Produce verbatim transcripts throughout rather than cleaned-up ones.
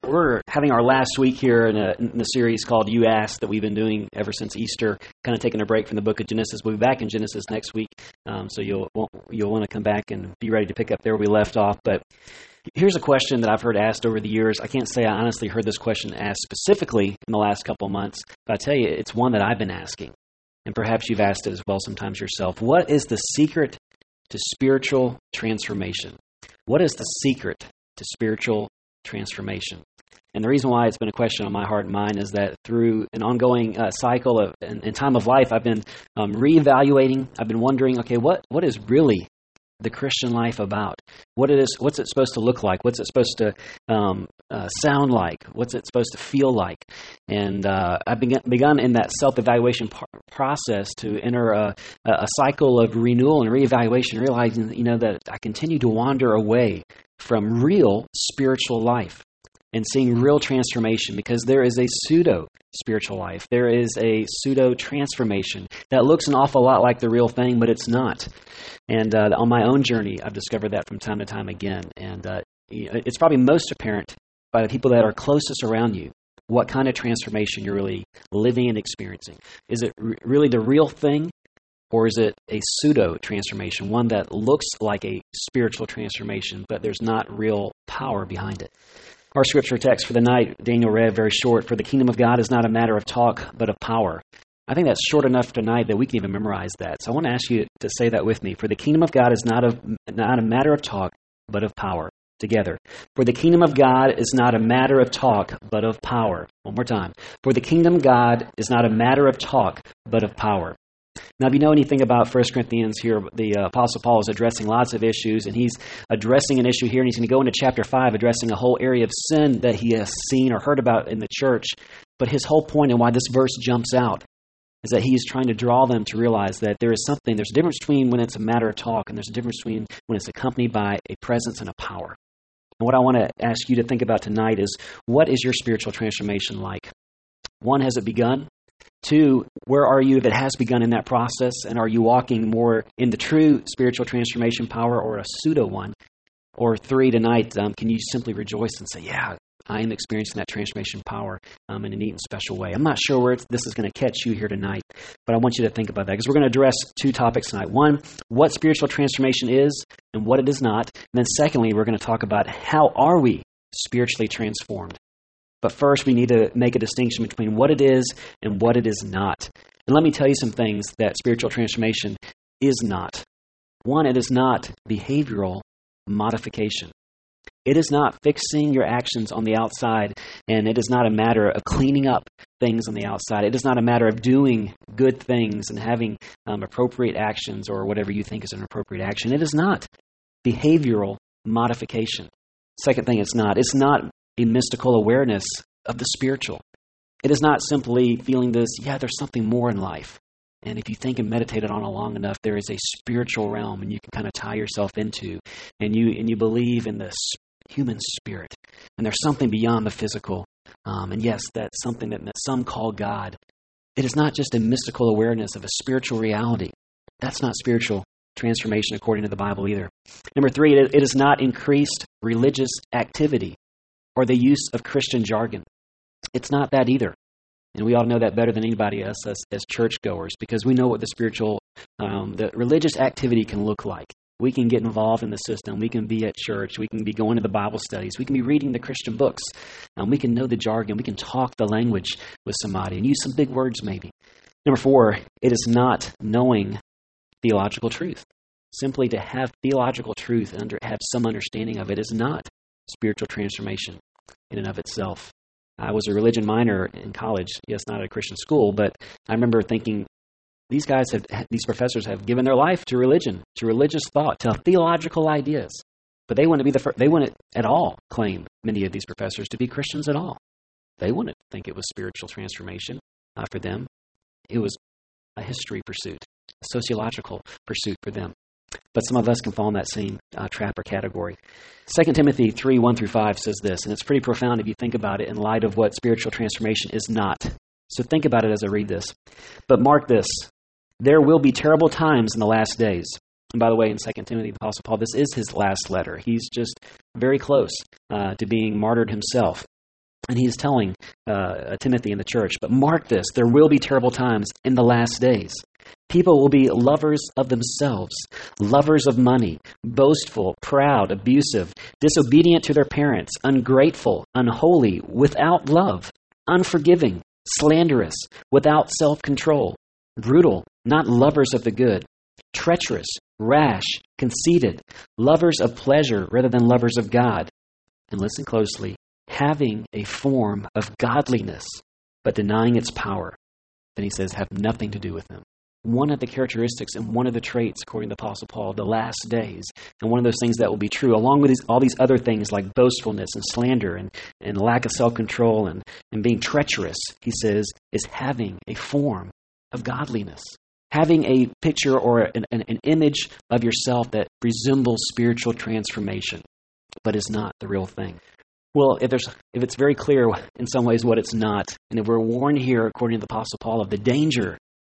we're having our last week here in, a, in the series called You Asked that we've been doing ever since Easter, kind of taking a break from the book of Genesis. We'll be back in Genesis next week, um, so you'll you'll want to come back and be ready to pick up there where we left off. But here's a question that I've heard asked over the years. I can't say I honestly heard this question asked specifically in the last couple of months, but I tell you, it's one that I've been asking, and perhaps you've asked it as well sometimes yourself. What is the secret to spiritual transformation? What is the secret to spiritual transformation? And the reason why it's been a question on my heart and mind is that through an ongoing uh, cycle of and, and time of life, I've been um, reevaluating. I've been wondering, okay, what what is really the Christian life about? What it is? What's it supposed to look like? What's it supposed to um, uh, sound like? What's it supposed to feel like? And uh, I've begun, begun in that self-evaluation par- process to enter a, a cycle of renewal and reevaluation, realizing, you know, that I continue to wander away from real spiritual life and seeing real transformation, because there is a pseudo-spiritual life. There is a pseudo-transformation that looks an awful lot like the real thing, but it's not. And uh, on my own journey, I've discovered that from time to time again. And uh, it's probably most apparent by the people that are closest around you, what kind of transformation you're really living and experiencing. Is it r- really the real thing? Or is it a pseudo-transformation, one that looks like a spiritual transformation, but there's not real power behind it? Our scripture text for the night, Daniel read, very short. For the kingdom of God is not a matter of talk, but of power. I think that's short enough tonight that we can even memorize that. So I want to ask you to say that with me. For the kingdom of God is not a, not a matter of talk, but of power. Together. For the kingdom of God is not a matter of talk, but of power. One more time. For the kingdom of God is not a matter of talk, but of power. Now, if you know anything about First Corinthians here, the uh, Apostle Paul is addressing lots of issues, and he's addressing an issue here, and he's going to go into chapter five, addressing a whole area of sin that he has seen or heard about in the church. But his whole point and why this verse jumps out is that he's trying to draw them to realize that there is something, there's a difference between when it's a matter of talk, and there's a difference between when it's accompanied by a presence and a power. And what I want to ask you to think about tonight is, what is your spiritual transformation like? One, has it begun? Two, where are you if it has begun in that process? And are you walking more in the true spiritual transformation power or a pseudo one? Or three, tonight, um, can you simply rejoice and say, yeah, I am experiencing that transformation power um, in a neat and special way. I'm not sure where this is going to catch you here tonight, but I want you to think about that, because we're going to address two topics tonight. One, what spiritual transformation is and what it is not. And then secondly, we're going to talk about how are we spiritually transformed. But first, we need to make a distinction between what it is and what it is not. And let me tell you some things that spiritual transformation is not. One, it is not behavioral modification. It is not fixing your actions on the outside, and it is not a matter of cleaning up things on the outside. It is not a matter of doing good things and having um, appropriate actions or whatever you think is an appropriate action. It is not behavioral modification. Second thing, it's not. It's not a mystical awareness of the spiritual. It is not simply feeling this, yeah, there's something more in life. And if you think and meditate on it long enough, there is a spiritual realm and you can kind of tie yourself into, and you and you believe in the human spirit. And there's something beyond the physical. Um, and yes, that's something that, that some call God. It is not just a mystical awareness of a spiritual reality. That's not spiritual transformation according to the Bible either. Number three, it, it is not increased religious activity or the use of Christian jargon. It's not that either. And we all know that better than anybody else as, as churchgoers, because we know what the spiritual, um, the religious activity can look like. We can get involved in the system. We can be at church. We can be going to the Bible studies. We can be reading the Christian books. Um, we can know the jargon. We can talk the language with somebody and use some big words maybe. Number four, it is not knowing theological truth. Simply to have theological truth and under, have some understanding of it is not spiritual transformation in and of itself. I was a religion minor in college. Yes, not at a Christian school, but I remember thinking, these guys have, these professors have given their life to religion, to religious thought, to theological ideas. But they wouldn't be the first, they wouldn't at all claim, many of these professors, to be Christians at all. They wouldn't think it was spiritual transformation uh, for them. It was a history pursuit, a sociological pursuit for them. But some of us can fall in that same uh, trap or category. Second Timothy three, one through five says this, and it's pretty profound if you think about it in light of what spiritual transformation is not. So think about it as I read this. But mark this, there will be terrible times in the last days. And by the way, in Second Timothy, the Apostle Paul, this is his last letter. He's just very close uh, to being martyred himself. And he is telling uh, Timothy in the church, but mark this, there will be terrible times in the last days. People will be lovers of themselves, lovers of money, boastful, proud, abusive, disobedient to their parents, ungrateful, unholy, without love, unforgiving, slanderous, without self-control, brutal, not lovers of the good, treacherous, rash, conceited, lovers of pleasure rather than lovers of God. And listen closely, having a form of godliness, but denying its power. Then he says, have nothing to do with them. One of the characteristics and one of the traits, according to the Apostle Paul, the last days, and one of those things that will be true, along with these, all these other things like boastfulness and slander and, and lack of self-control and, and being treacherous, he says, is having a form of godliness. Having a picture or an, an, an image of yourself that resembles spiritual transformation, but is not the real thing. Well, if there's if it's very clear in some ways what it's not, and if we're warned here, according to the Apostle Paul, of the danger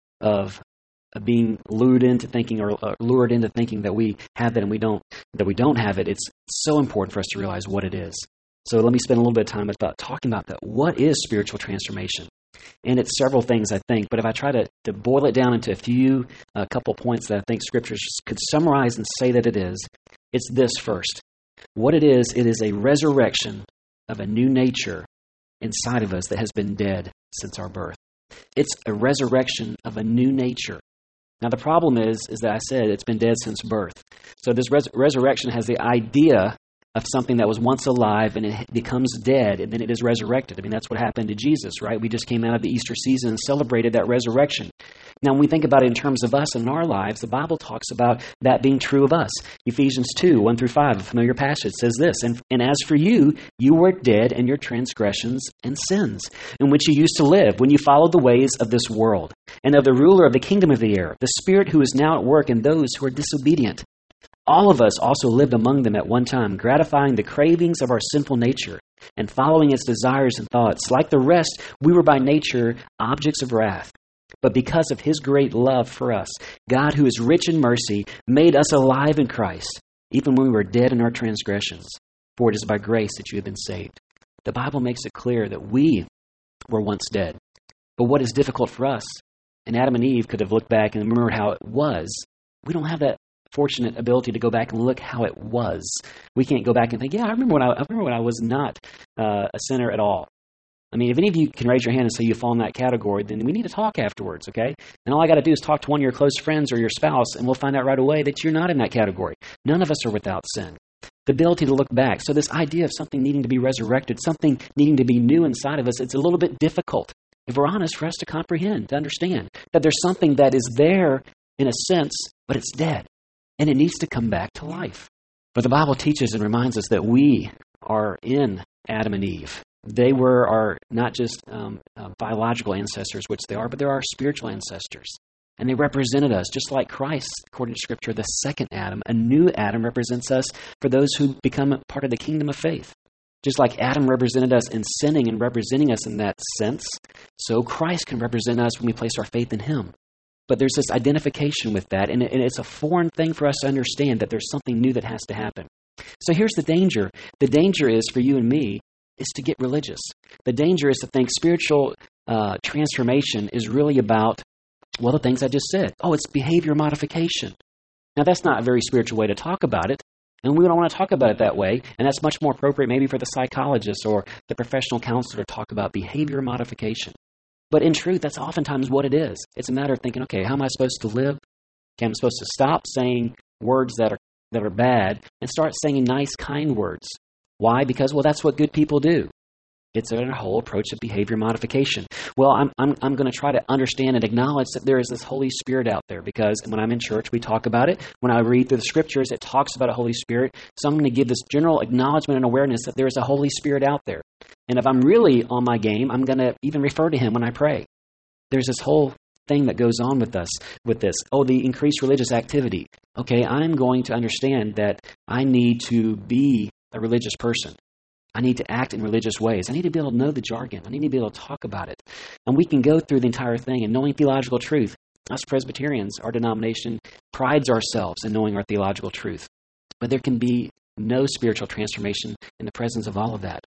of of being lured into thinking or uh, lured into thinking that we have it and we don't, that we don't have it, it's so important for us to realize what it is. So let me spend a little bit of time about talking about that. What is spiritual transformation? And it's several things, I think, but if I try to, to boil it down into a few, a couple points that I think scriptures could summarize and say that it is, it's this first. What it is, it is a resurrection of a new nature inside of us that has been dead since our birth. It's a resurrection of a new nature. Now, the problem is, is that I said it's been dead since birth. So this res- resurrection has the idea of something that was once alive and it becomes dead and then it is resurrected. I mean, that's what happened to Jesus, right? We just came out of the Easter season and celebrated that resurrection. Now, when we think about it in terms of us and our lives, the Bible talks about that being true of us. Ephesians two, one through five, a familiar passage, says this, and, and as for you, you were dead in your transgressions and sins, in which you used to live when you followed the ways of this world, and of the ruler of the kingdom of the air, the spirit who is now at work in those who are disobedient. All of us also lived among them at one time, gratifying the cravings of our sinful nature and following its desires and thoughts. Like the rest, we were by nature objects of wrath. But because of his great love for us, God, who is rich in mercy, made us alive in Christ, even when we were dead in our transgressions. For it is by grace that you have been saved. The Bible makes it clear that we were once dead. But what is difficult for us, and Adam and Eve could have looked back and remembered how it was, we don't have that fortunate ability to go back and look how it was. We can't go back and think, yeah, I remember when I, I remember when I was not uh, a sinner at all. I mean, if any of you can raise your hand and say you fall in that category, then we need to talk afterwards, okay? And all I got to do is talk to one of your close friends or your spouse, and we'll find out right away that you're not in that category. None of us are without sin. The ability to look back. So this idea of something needing to be resurrected, something needing to be new inside of us, it's a little bit difficult, if we're honest, for us to comprehend, to understand that there's something that is there in a sense, but it's dead. And it needs to come back to life. But the Bible teaches and reminds us that we are in Adam and Eve. They were our not just um, uh, biological ancestors, which they are, but they're our spiritual ancestors. And they represented us, just like Christ, according to Scripture, the second Adam. A new Adam represents us for those who become part of the kingdom of faith. Just like Adam represented us in sinning and representing us in that sense, so Christ can represent us when we place our faith in him. But there's this identification with that, and it's a foreign thing for us to understand that there's something new that has to happen. So here's the danger. The danger is for you and me is to get religious. The danger is to think spiritual uh, transformation is really about, well, the things I just said. Oh, it's behavior modification. Now, that's not a very spiritual way to talk about it, and we don't want to talk about it that way, and that's much more appropriate maybe for the psychologist or the professional counselor to talk about behavior modification. But in truth, that's oftentimes what it is. It's a matter of thinking, okay, how am I supposed to live? Okay, I'm supposed to stop saying words that are that are bad and start saying nice, kind words. Why? Because, well, that's what good people do. It's a whole approach of behavior modification. Well, I'm I'm I'm going to try to understand and acknowledge that there is this Holy Spirit out there, because when I'm in church, we talk about it. When I read through the Scriptures, it talks about a Holy Spirit. So I'm going to give this general acknowledgement and awareness that there is a Holy Spirit out there. And if I'm really on my game, I'm going to even refer to him when I pray. There's this whole thing that goes on with us, with this. Oh, the increased religious activity. Okay, I'm going to understand that I need to be a religious person. I need to act in religious ways. I need to be able to know the jargon. I need to be able to talk about it. And we can go through the entire thing and knowing theological truth. Us Presbyterians, our denomination, prides ourselves in knowing our theological truth. But there can be no spiritual transformation in the presence of all of that.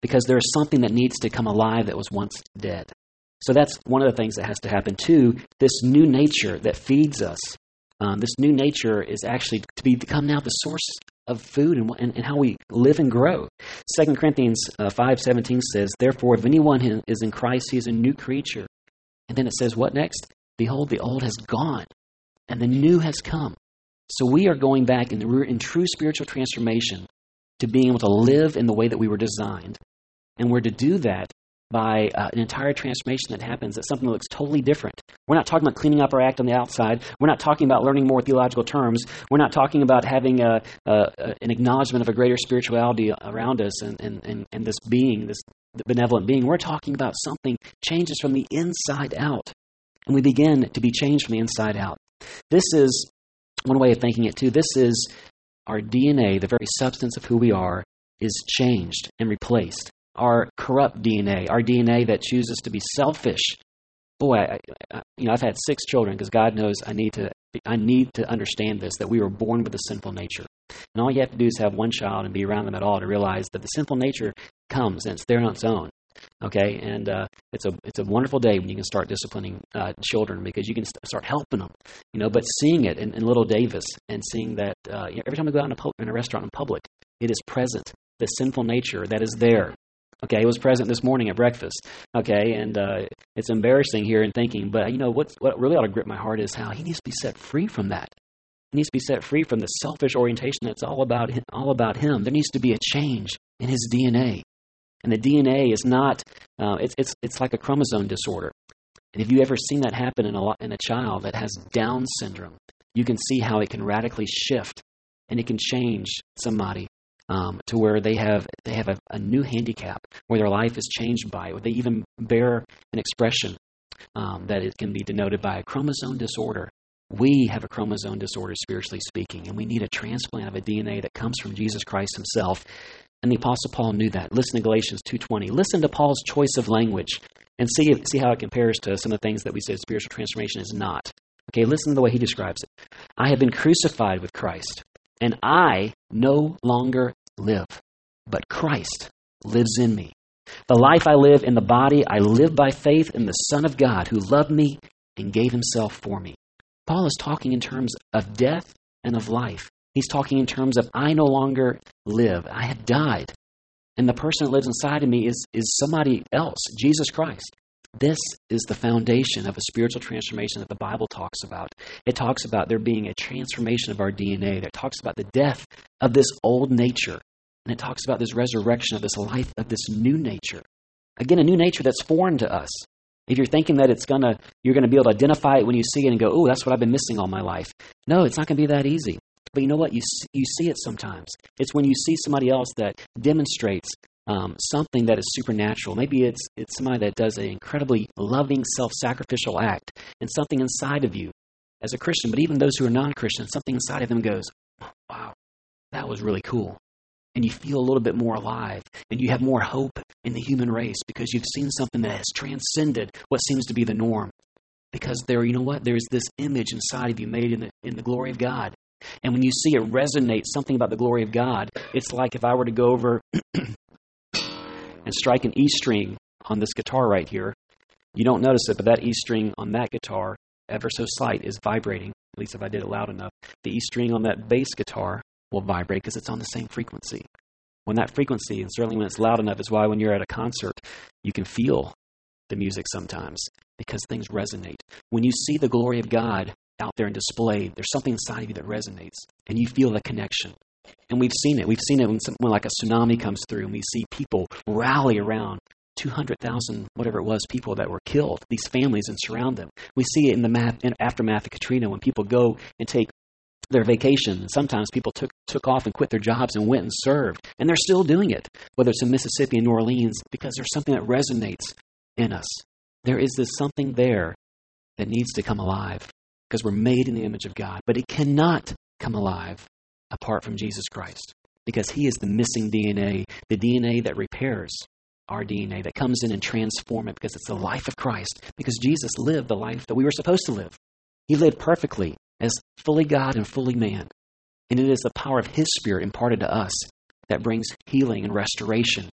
because there is something that needs to come alive that was once dead. So that's one of the things that has to happen. Two, this new nature that feeds us, um, this new nature is actually to be, become now the source of food and, and, and how we live and grow. Second Corinthians uh, five seventeen says, therefore, if anyone is in Christ, he is a new creature. And then it says, what next? Behold, the old has gone, and the new has come. So we are going back, and we're in true spiritual transformation to being able to live in the way that we were designed. And we're to do that by uh, an entire transformation that happens at something that looks totally different. We're not talking about cleaning up our act on the outside. We're not talking about learning more theological terms. We're not talking about having a, a, an acknowledgement of a greater spirituality around us and, and, and, and this being, this benevolent being. We're talking about something changes from the inside out. And we begin to be changed from the inside out. This is one way of thinking it too. This is our D N A, the very substance of who we are, is changed and replaced. Our corrupt D N A, our D N A that chooses to be selfish. Boy, I, I, you know, I've had six children because God knows I need to. I need to understand this, that we were born with a sinful nature, and all you have to do is have one child and be around them at all to realize that the sinful nature comes and it's there on its own. Okay, and uh, it's a it's a wonderful day when you can start disciplining uh, children because you can st- start helping them, you know. But seeing it in, in little Davis and seeing that uh, every time we go out in a, pu- in a restaurant in public, it is present. The sinful nature that is there. Okay, it was present this morning at breakfast. Okay, and uh, it's embarrassing here in thinking, but you know what's, what really ought to grip my heart is how he needs to be set free from that. He needs to be set free from the selfish orientation that's all about him, all about him. There needs to be a change in his D N A. And the D N A is not, uh, it's it's it's like a chromosome disorder. And if you ever seen that happen in a in a child that has Down syndrome, you can see how it can radically shift and it can change somebody um, to where they have they have a, a new handicap, where their life is changed by it, where they even bear an expression um, that it can be denoted by a chromosome disorder. We have a chromosome disorder, spiritually speaking, and we need a transplant of a D N A that comes from Jesus Christ himself. And the Apostle Paul knew that. Listen to Galatians two twenty. Listen to Paul's choice of language and see if, see how it compares to some of the things that we say spiritual transformation is not. Okay, listen to the way he describes it. I have been crucified with Christ, and I no longer live, but Christ lives in me. The life I live in the body, I live by faith in the Son of God who loved me and gave himself for me. Paul is talking in terms of death and of life. He's talking in terms of I no longer live. I have died. And the person that lives inside of me is, is somebody else, Jesus Christ. This is the foundation of a spiritual transformation that the Bible talks about. It talks about there being a transformation of our D N A. It talks about the death of this old nature. And it talks about this resurrection of this life, of this new nature. Again, a new nature that's foreign to us. If you're thinking that it's gonna, you're going to be able to identify it when you see it and go, oh, that's what I've been missing all my life. No, it's not going to be that easy. But you know what? You see, you see it sometimes. It's when you see somebody else that demonstrates um, something that is supernatural. Maybe it's it's somebody that does an incredibly loving, self-sacrificial act, and something inside of you as a Christian, but even those who are non-Christians, something inside of them goes, wow, that was really cool. And you feel a little bit more alive, and you have more hope in the human race because you've seen something that has transcended what seems to be the norm. Because there, you know what? There's this image inside of you made in the in the glory of God. And when you see it resonate, something about the glory of God, it's like if I were to go over and strike an E string on this guitar right here. You don't notice it, but that E string on that guitar, ever so slight, is vibrating. At least if I did it loud enough. The E string on that bass guitar will vibrate because it's on the same frequency. When that frequency, and certainly when it's loud enough, is why when you're at a concert, you can feel the music sometimes because things resonate. When you see the glory of God out there and displayed, there's something inside of you that resonates, and you feel the connection. And we've seen it. We've seen it when, some, when like a tsunami comes through, and we see people rally around two hundred thousand, whatever it was, people that were killed, these families, and surround them. We see it in the math, in aftermath of Katrina when people go and take their vacation. And sometimes people took took off and quit their jobs and went and served, and they're still doing it, whether it's in Mississippi and New Orleans, because there's something that resonates in us. There is this something there that needs to come alive. Because we're made in the image of God. But it cannot come alive apart from Jesus Christ. Because he is the missing D N A, the D N A that repairs our D N A, that comes in and transforms it, because it's the life of Christ. Because Jesus lived the life that we were supposed to live. He lived perfectly as fully God and fully man. And it is the power of his Spirit imparted to us that brings healing and restoration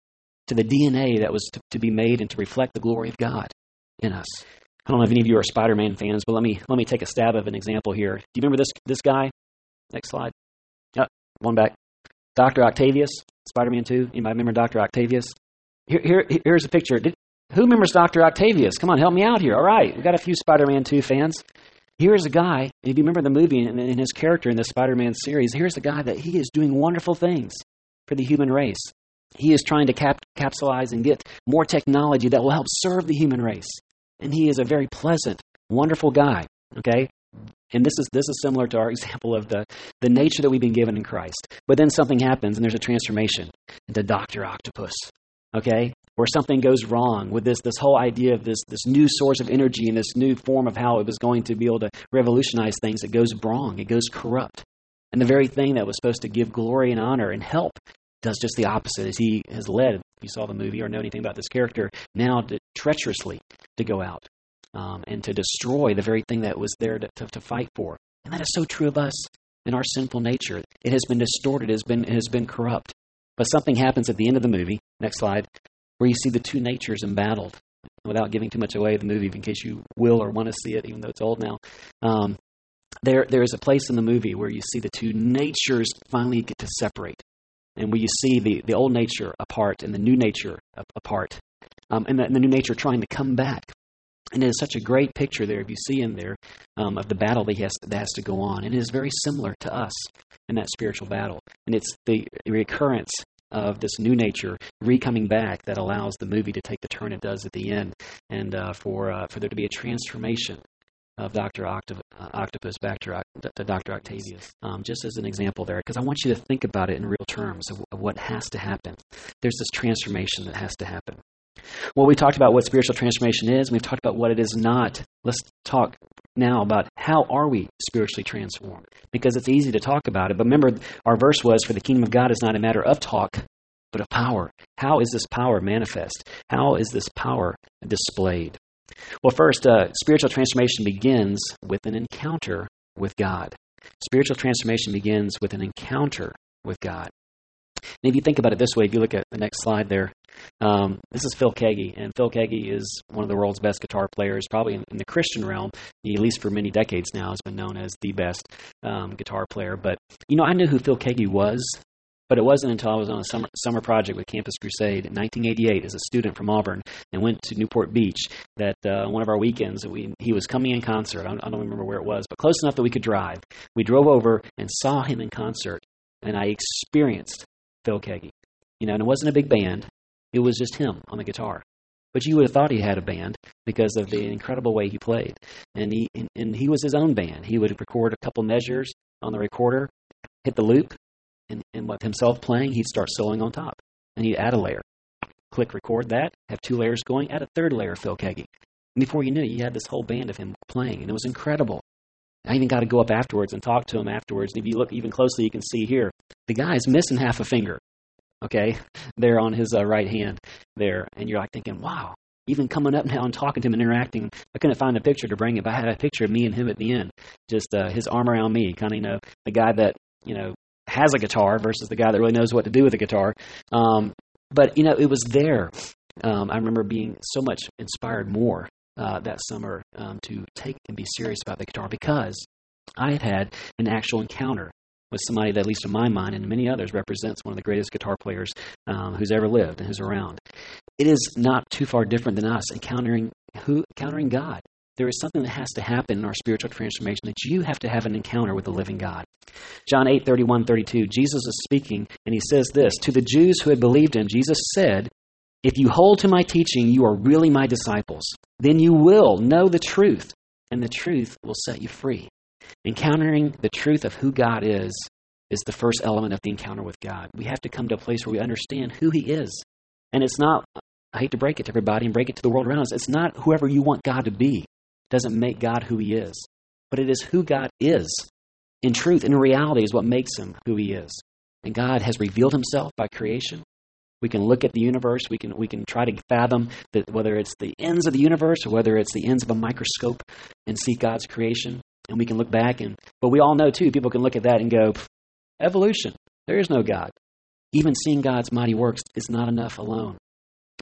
to the D N A that was to, to be made and to reflect the glory of God in us. I don't know if any of you are Spider-Man fans, but let me let me take a stab of an example here. Do you remember this this guy? Next slide. Yep, one back. Doctor Octavius, Spider-Man two. Anybody remember Doctor Octavius? Here, here, here's a picture. Did, who remembers Doctor Octavius? Come on, help me out here. All right, we've got a few Spider-Man two fans. Here's a guy, and if you remember the movie and, and his character in the Spider-Man series, here's a guy that he is doing wonderful things for the human race. He is trying to cap- capsulize and get more technology that will help serve the human race. And he is a very pleasant, wonderful guy, okay? And this is this is similar to our example of the, the nature that we've been given in Christ. But then something happens, and there's a transformation into Doctor Octopus, okay? Where something goes wrong with this this whole idea of this, this new source of energy and this new form of how it was going to be able to revolutionize things. It goes wrong. It goes corrupt. And the very thing that was supposed to give glory and honor and help does just the opposite, as he has led, if you saw the movie or know anything about this character, now to, treacherously to go out um, and to destroy the very thing that was there to, to, to fight for. And that is so true of us in our sinful nature. It has been distorted, it has been, it has been corrupt. But something happens at the end of the movie, next slide, where you see the two natures embattled. Without giving too much away of the movie, in case you will or want to see it, even though it's old now. Um, there, there is a place in the movie where you see the two natures finally get to separate. And where you see the, the old nature apart and the new nature apart. Um, and, the, and the new nature trying to come back. And it is such a great picture there, if you see in there, um, of the battle that, he has, that has to go on. And it is very similar to us in that spiritual battle. And it's the recurrence of this new nature re-coming back that allows the movie to take the turn it does at the end. And uh, for uh, for there to be a transformation of Doctor Octop- uh, Octopus back to, to Doctor Octavius, um, just as an example there, because I want you to think about it in real terms of, of what has to happen. There's this transformation that has to happen. Well, we talked about what spiritual transformation is, and we've talked about what it is not. Let's talk now about how are we spiritually transformed, because it's easy to talk about it, but remember our verse was, for the kingdom of God is not a matter of talk, but of power. How is this power manifest? How is this power displayed? Well, first, uh, spiritual transformation begins with an encounter with God. Spiritual transformation begins with an encounter with God. And if you think about it this way, if you look at the next slide there, um, this is Phil Keaggy, and Phil Keaggy is one of the world's best guitar players, probably in, in the Christian realm. He, at least for many decades now, has been known as the best um, guitar player. But, you know, I knew who Phil Keaggy was, but it wasn't until I was on a summer, summer project with Campus Crusade in nineteen eighty-eight as a student from Auburn and went to Newport Beach that uh, one of our weekends, we, he was coming in concert. I don't, I don't remember where it was, but close enough that we could drive. We drove over and saw him in concert, and I experienced Phil Keaggy. You know, and it wasn't a big band. It was just him on the guitar. But you would have thought he had a band because of the incredible way he played. And he and, and he was his own band. He would record a couple measures on the recorder, hit the loop, and, and with himself playing, he'd start soloing on top. And he'd add a layer. Click record that, have two layers going, add a third layer of Phil Keaggy. And before you knew it, you had this whole band of him playing, and it was incredible. I even got to go up afterwards and talk to him afterwards. And if you look even closely, you can see here, the guy is missing half a finger, okay, there on his uh, right hand there. And you're like thinking, wow, even coming up now and talking to him and interacting, I couldn't find a picture to bring it, but I had a picture of me and him at the end, just uh, his arm around me, kind of, you know, the guy that, you know, has a guitar versus the guy that really knows what to do with a guitar. Um, but, you know, it was there. Um, I remember being so much inspired more Uh, that summer um, to take and be serious about the guitar because I had had an actual encounter with somebody that, at least in my mind and many others, represents one of the greatest guitar players um, who's ever lived and who's around. It is not too far different than us encountering who encountering God. There is something that has to happen in our spiritual transformation, that you have to have an encounter with the living God. John eight, thirty-one, thirty-two, Jesus is speaking, and he says this, to the Jews who had believed him, Jesus said, if you hold to my teaching, you are really my disciples. Then you will know the truth, and the truth will set you free. Encountering the truth of who God is is the first element of the encounter with God. We have to come to a place where we understand who he is. And it's not, I hate to break it to everybody and break it to the world around us, it's not whoever you want God to be. It doesn't make God who he is. But it is who God is. In truth, in reality, is what makes him who he is. And God has revealed himself by creation. We can look at the universe. We can we can try to fathom that whether it's the ends of the universe or whether it's the ends of a microscope and see God's creation. And we can look back and, but we all know too, people can look at that and go, evolution. There is no God. Even seeing God's mighty works is not enough alone.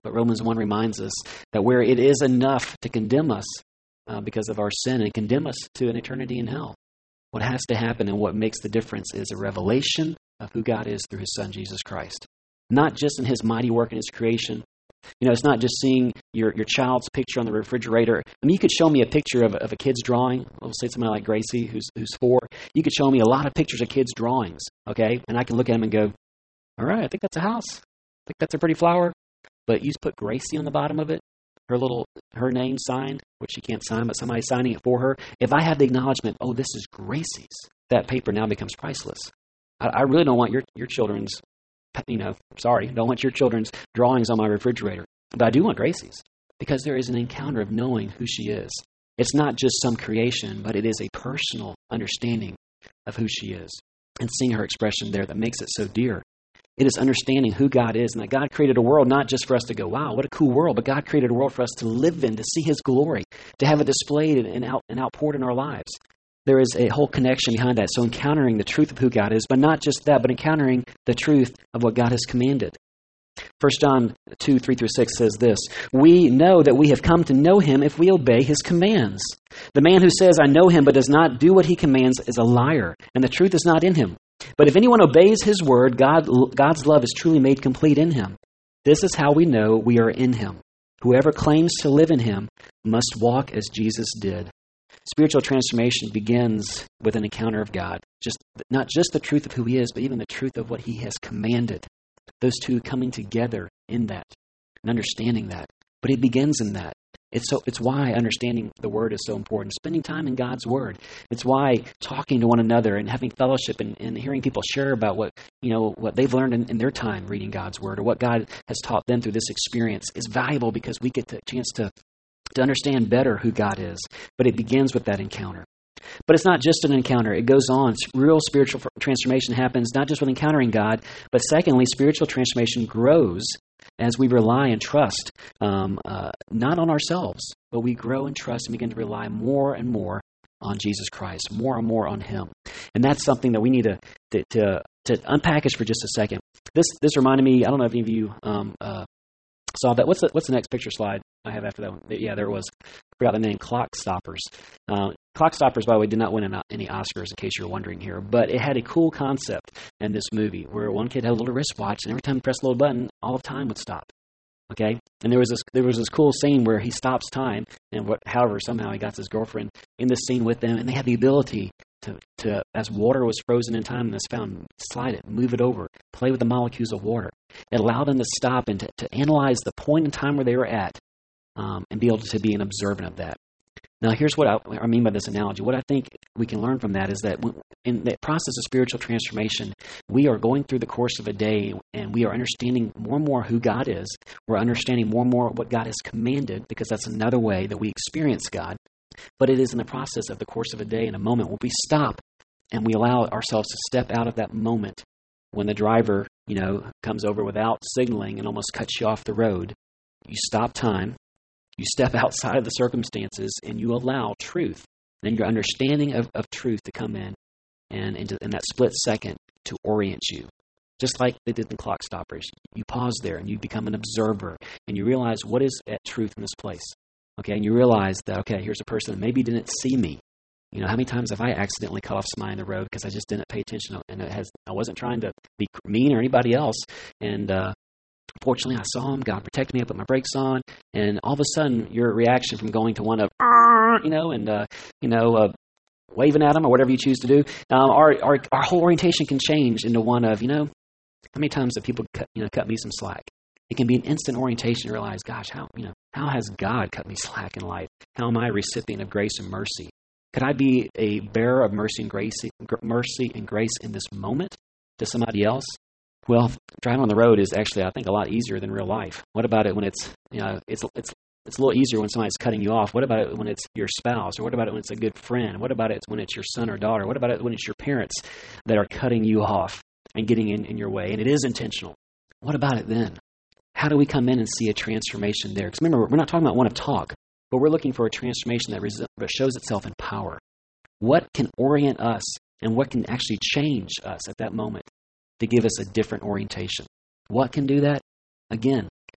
But Romans one reminds us that where it is enough to condemn us uh, because of our sin and condemn us to an eternity in hell, what has to happen and what makes the difference is a revelation of who God is through his Son, Jesus Christ. Not just in his mighty work in his creation. You know, it's not just seeing your, your child's picture on the refrigerator. I mean, you could show me a picture of, of a kid's drawing. We'll say somebody like Gracie, who's who's four. You could show me a lot of pictures of kids' drawings, okay? And I can look at them and go, all right, I think that's a house. I think that's a pretty flower. But you put Gracie on the bottom of it, her little, her name signed, which she can't sign, but somebody's signing it for her. If I have the acknowledgement, oh, this is Gracie's, that paper now becomes priceless. I, I really don't want your, your children's, you know, sorry, don't want your children's drawings on my refrigerator. But I do want Gracie's because there is an encounter of knowing who she is. It's not just some creation, but it is a personal understanding of who she is and seeing her expression there that makes it so dear. It is understanding who God is and that God created a world not just for us to go, wow, what a cool world, but God created a world for us to live in, to see his glory, to have it displayed and, out, and outpoured in our lives. There is a whole connection behind that. So encountering the truth of who God is, but not just that, but encountering the truth of what God has commanded. First John two, three through six says this, we know that we have come to know him if we obey his commands. The man who says, I know him, but does not do what he commands is a liar, and the truth is not in him. But if anyone obeys his word, God, God's love is truly made complete in him. This is how we know we are in him. Whoever claims to live in him must walk as Jesus did. Spiritual transformation begins with an encounter of God. Just not just the truth of who he is, but even the truth of what he has commanded. Those two coming together in that and understanding that. But it begins in that. It's so. It's why understanding the Word is so important. Spending time in God's Word. It's why talking to one another and having fellowship and, and hearing people share about what you know what they've learned in, in their time reading God's Word or what God has taught them through this experience is valuable because we get the chance to to understand better who God is. But it begins with that encounter. But it's not just an encounter. It goes on. Real spiritual transformation happens not just with encountering God, but secondly, spiritual transformation grows as we rely and trust, um, uh, not on ourselves, but we grow and trust and begin to rely more and more on Jesus Christ, more and more on him. And that's something that we need to to, to, to unpackage for just a second. This this reminded me, I don't know if any of you um, uh, saw that. What's the, what's the next picture slide I have after that one? Yeah, there it was. I forgot the name, Clock Stoppers. Uh, Clock Stoppers, by the way, did not win any Oscars, in case you're wondering here, but it had a cool concept in this movie where one kid had a little wristwatch, and every time he pressed the little button, all of time would stop. Okay, and there was this there was this cool scene where he stops time, and what, however, somehow he got his girlfriend in the scene with them, and they had the ability to, to as water was frozen in time in this fountain, slide it, move it over, play with the molecules of water. It allowed them to stop and to, to analyze the point in time where they were at, um, and be able to be an observant of that. Now, here's what I, I mean by this analogy. What I think we can learn from that is that in the process of spiritual transformation, we are going through the course of a day and we are understanding more and more who God is. We're understanding more and more what God has commanded, because that's another way that we experience God. But it is in the process of the course of a day, in a moment, when we stop and we allow ourselves to step out of that moment when the driver, you know, comes over without signaling and almost cuts you off the road. You stop time. You step outside of the circumstances and you allow truth and your understanding of, of truth to come in and into, in that split second to orient you. Just like they did in Clock Stoppers. You pause there and you become an observer and you realize what is at truth in this place. Okay, and you realize that, okay, here's a person that maybe didn't see me. You know, how many times have I accidentally cut off somebody in the road because I just didn't pay attention and it has I wasn't trying to be mean or anybody else. And, uh, Fortunately, I saw him. God protected me. I put my brakes on, and all of a sudden, your reaction from going to one of, you know, and uh, you know, uh, waving at him or whatever you choose to do, um, our, our our whole orientation can change into one of, you know, how many times have people cut, you know, cut me some slack? It can be an instant orientation. You realize, gosh, how you know, how has God cut me slack in life? How am I a recipient of grace and mercy? Could I be a bearer of mercy and grace, mercy and grace in this moment to somebody else? Well, driving on the road is actually, I think, a lot easier than real life. What about it when it's, you know, it's it's it's a little easier when somebody's cutting you off? What about it when it's your spouse? Or what about it when it's a good friend? What about it when it's your son or daughter? What about it when it's your parents that are cutting you off and getting in, in your way? And it is intentional. What about it then? How do we come in and see a transformation there? Because remember, we're not talking about one of talk, but we're looking for a transformation that, res- that shows itself in power. What can orient us and what can actually change us at that moment to give us a different orientation? What can do that? Again,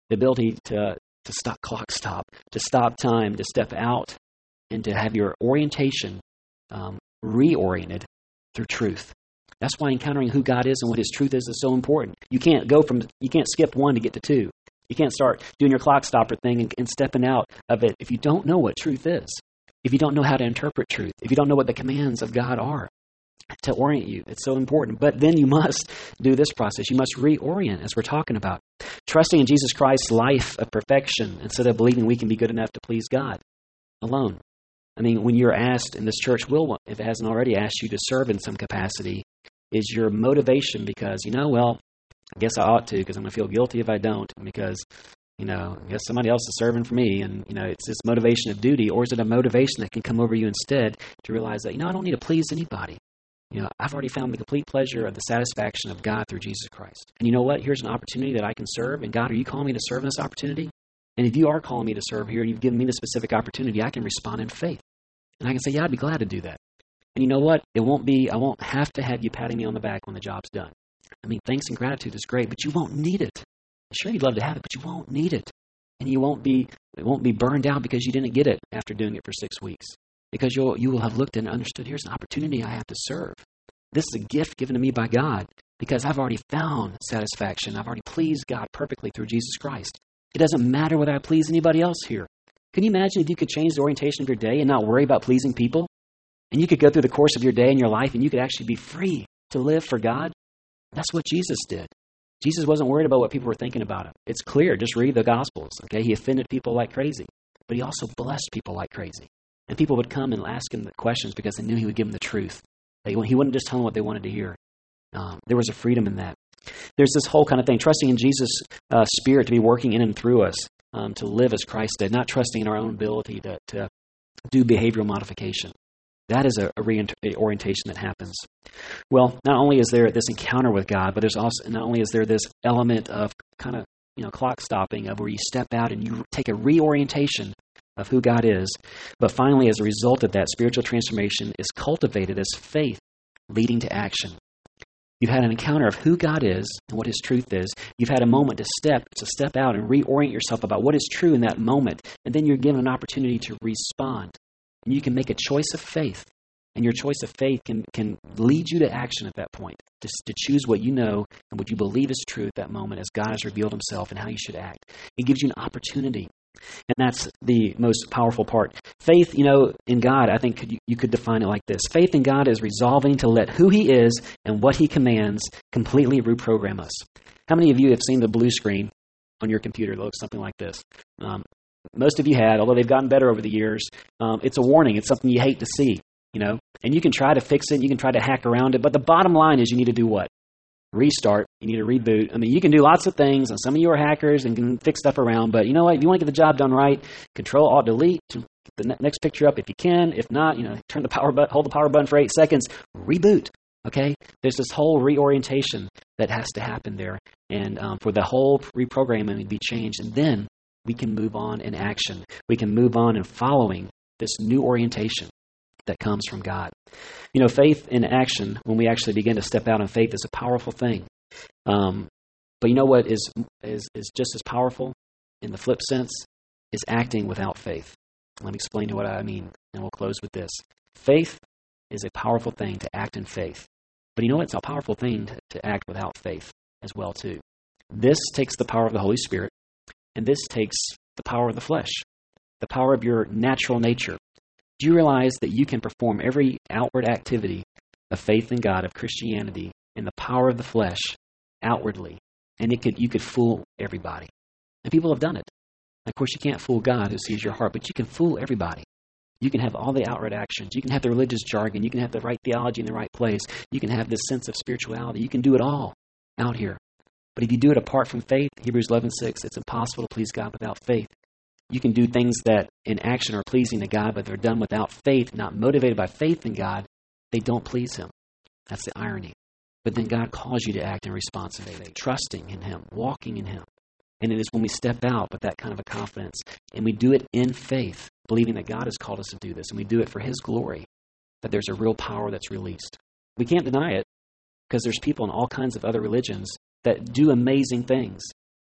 the ability to, to stop clock stop, to stop time, to step out, and to have your orientation um, reoriented through truth. That's why encountering who God is and what His truth is is so important. You can't go from, you can't skip one to get to two. You can't start doing your clock stopper thing and, and stepping out of it if you don't know what truth is. If you don't know how to interpret truth, if you don't know what the commands of God are to orient you, it's so important. But then you must do this process. You must reorient, as we're talking about. Trusting in Jesus Christ's life of perfection instead of believing we can be good enough to please God alone. I mean, when you're asked, and this church will, if it hasn't already asked you to serve in some capacity, is your motivation because, you know, well, I guess I ought to because I'm going to feel guilty if I don't because, you know, I guess somebody else is serving for me and, you know, it's this motivation of duty, or is it a motivation that can come over you instead to realize that, you know, I don't need to please anybody. You know, I've already found the complete pleasure of the satisfaction of God through Jesus Christ. And you know what? Here's an opportunity that I can serve. And God, are you calling me to serve in this opportunity? And if you are calling me to serve here and you've given me the specific opportunity, I can respond in faith. And I can say, yeah, I'd be glad to do that. And you know what? It won't be, I won't have to have you patting me on the back when the job's done. I mean, thanks and gratitude is great, but you won't need it. Sure, you'd love to have it, but you won't need it. And you won't be, it won't be burned out because you didn't get it after doing it for six weeks. Because you'll, you will have looked and understood, here's an opportunity I have to serve. This is a gift given to me by God because I've already found satisfaction. I've already pleased God perfectly through Jesus Christ. It doesn't matter whether I please anybody else here. Can you imagine if you could change the orientation of your day and not worry about pleasing people? And you could go through the course of your day and your life and you could actually be free to live for God? That's what Jesus did. Jesus wasn't worried about what people were thinking about him. It's clear. Just read the Gospels. Okay, he offended people like crazy, but he also blessed people like crazy. And people would come and ask him the questions because they knew he would give them the truth. He wouldn't just tell them what they wanted to hear. Um, there was a freedom in that. There's this whole kind of thing, trusting in Jesus' uh, Spirit to be working in and through us, um, to live as Christ did, not trusting in our own ability to, to do behavioral modification. That is a, a reorientation that happens. Well, not only is there this encounter with God, but there's also not only is there this element of kind of you know clock stopping of where you step out and you take a reorientation of who God is, but finally, as a result of that, spiritual transformation is cultivated as faith leading to action. You've had an encounter of who God is and what His truth is. You've had a moment to step to step out and reorient yourself about what is true in that moment, and then you're given an opportunity to respond. And you can make a choice of faith, and your choice of faith can, can lead you to action at that point, to, to choose what you know and what you believe is true at that moment as God has revealed Himself and how you should act. It gives you an opportunity, and that's the most powerful part. Faith, you know, in God, I think you, you could define it like this. Faith in God is resolving to let who He is and what He commands completely reprogram us. How many of you have seen the blue screen on your computer that looks something like this? Um, Most of you had, although they've gotten better over the years. Um, it's a warning. It's something you hate to see, you know. And you can try to fix it. You can try to hack around it. But the bottom line is you need to do what? Restart. You need to reboot. I mean, you can do lots of things, and some of you are hackers and can fix stuff around. But you know what? If you want to get the job done right, Control Alt Delete to get the ne- next picture up if you can. If not, you know, turn the power button, hold the power button for eight seconds. Reboot. Okay, there's this whole reorientation that has to happen there, and um, for the whole reprogramming to be changed, and then we can move on in action. We can move on in following this new orientation that comes from God. You know, faith in action, when we actually begin to step out in faith, is a powerful thing. Um, but you know what is, is is just as powerful in the flip sense is acting without faith. Let me explain to what I mean, and we'll close with this. Faith is a powerful thing to act in faith. But you know what? It's a powerful thing to, to act without faith as well, too. This takes the power of the Holy Spirit. And this takes the power of the flesh, the power of your natural nature. Do you realize that you can perform every outward activity of faith in God, of Christianity, in the power of the flesh outwardly, and it could you could fool everybody? And people have done it. Of course, you can't fool God who sees your heart, but you can fool everybody. You can have all the outward actions. You can have the religious jargon. You can have the right theology in the right place. You can have this sense of spirituality. You can do it all out here. But if you do it apart from faith, Hebrews eleven six, it's impossible to please God without faith. You can do things that in action are pleasing to God, but they're done without faith, not motivated by faith in God, they don't please Him. That's the irony. But then God calls you to act in response to faith, trusting in Him, walking in Him. And it is when we step out with that kind of a confidence, and we do it in faith, believing that God has called us to do this, and we do it for His glory, that there's a real power that's released. We can't deny it, because there's people in all kinds of other religions that do amazing things.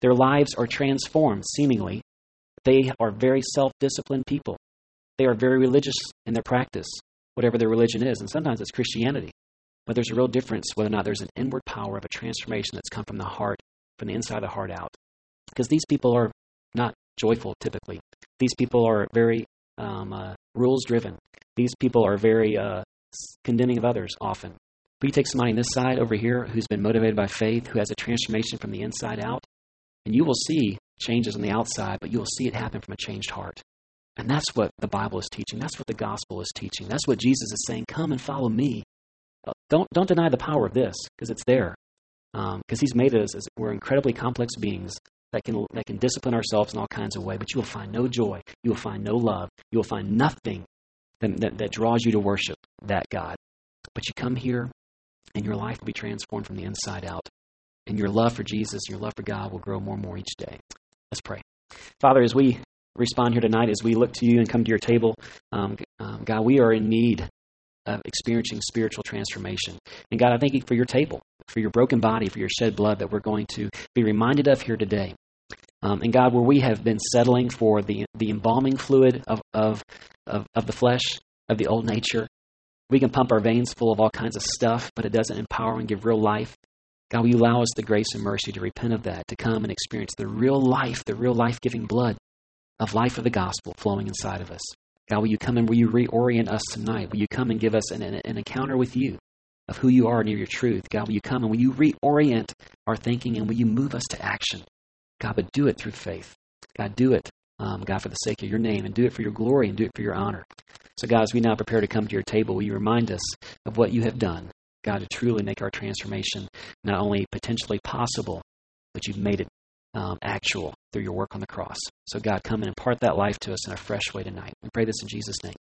Their lives are transformed, seemingly. They are very self-disciplined people. They are very religious in their practice, whatever their religion is. And sometimes it's Christianity. But there's a real difference whether or not there's an inward power of a transformation that's come from the heart, from the inside of the heart out. Because these people are not joyful, typically. These people are very um, uh, rules-driven. These people are very uh, condemning of others, often. But you take somebody on this side over here who's been motivated by faith, who has a transformation from the inside out, and you will see changes on the outside, but you will see it happen from a changed heart. And that's what the Bible is teaching. That's what the gospel is teaching. That's what Jesus is saying. Come and follow me. Don't don't deny the power of this, because it's there. Because um, he's made us as we're incredibly complex beings that can that can discipline ourselves in all kinds of ways. But you will find no joy. You will find no love. You will find nothing that, that, that draws you to worship that God. But you come here, and your life will be transformed from the inside out. And your love for Jesus, your love for God will grow more and more each day. Let's pray. Father, as we respond here tonight, as we look to you and come to your table, um, um, God, we are in need of experiencing spiritual transformation. And God, I thank you for your table, for your broken body, for your shed blood that we're going to be reminded of here today. Um, and God, where we have been settling for the the embalming fluid of, of, of, of the flesh, of the old nature, we can pump our veins full of all kinds of stuff, but it doesn't empower and give real life. God, will you allow us the grace and mercy to repent of that, to come and experience the real life, the real life-giving blood of life of the gospel flowing inside of us. God, will you come and will you reorient us tonight? Will you come and give us an, an, an encounter with you of who you are and your truth? God, will you come and will you reorient our thinking and will you move us to action? God, but do it through faith. God, do it, um, God, for the sake of your name, and do it for your glory and do it for your honor. So, God, as we now prepare to come to your table, will you remind us of what you have done, God, to truly make our transformation not only potentially possible, but you've made it Um, actual through your work on the cross. So God, come and impart that life to us in a fresh way tonight. We pray this in Jesus' name.